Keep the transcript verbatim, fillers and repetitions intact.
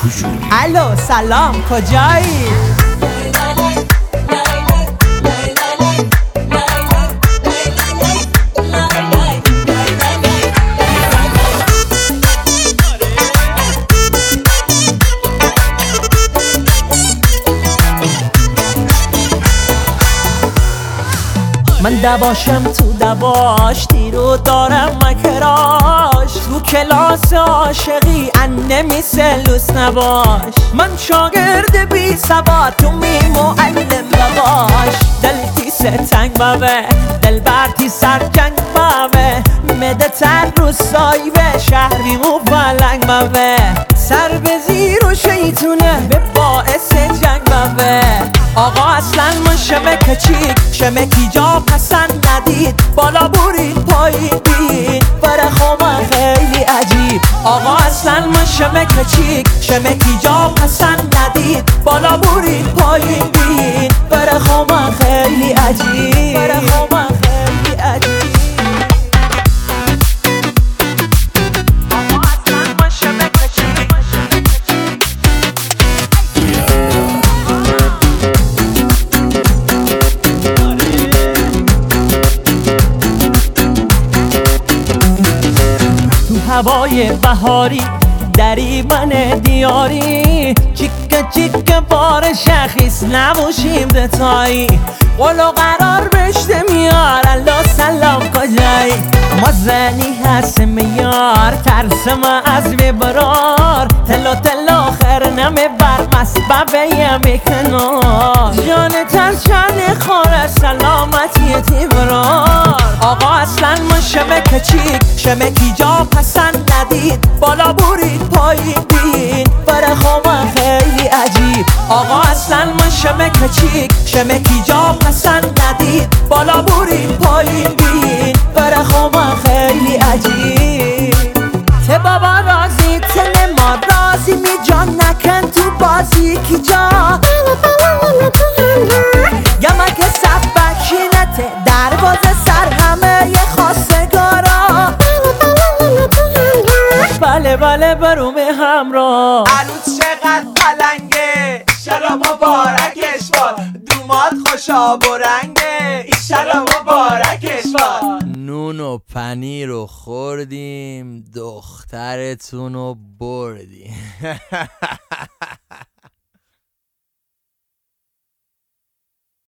پوشون. الو سلام کجایی؟ من دواشم تو دواش تیرو دارم مکراش تو کلاس عاشقی انه میسلوس نباش من شاگرد بی سواد تو می معلم بباش دلتی ستنگ بابه دل برتی سرکنگ بابه مده تر رو سایبه شهری مو فلنگ بابه سر به زیر و شیطونه به باعث جنگ بابه آقا اصلا من شمک چیک شمکی جا پسند ندید بالا برید پایین بین برخو من خیلی عجیب آقا اصلا من شمک چیک شمکی جا پسند ندید بالا برید پایین بین برخو من خیلی عجیب برخو من خیلی عجیب هوای بهاری دری من دیاری چیکه چیکه بار شخیص نباشیم دتایی قلو قرار بشته میار الله سلام کجایی ما زنی هست میار ترس ما از ببرار تلا تلا آخر نمه بر مسببه یه کنار جان ترچن خوره سلامتی تیبرار آقا اصلا من شمک چیک شمکی جا پسند ندید بالا برید پایین بین برخو من خیلی عجیب آقا اصلا من شمک چیک شمکی جا پسند ندید بالا برید پایین بین برخو من خیلی عجیب ته بابا رازی ته ما رازی می جان نکن تو بازی کی جا گمک سبکینته دروازه سر همه ی خواستگارا بله بله بروم همراه عروس چقدر پلنگه ایشالا مبارکش باد دومات خوشا برنگه ایشالا مبارکش باد نون و پنیر رو خوردیم دخترتون رو بردیم.